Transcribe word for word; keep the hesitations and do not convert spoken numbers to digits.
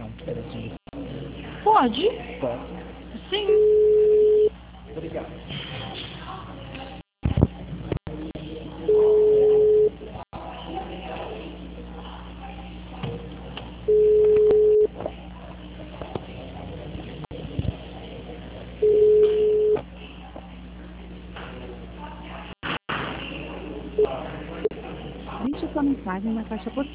um pedacinho. Pode? Posso? Sim. Obrigado. Deixe sua mensagem na caixa postal.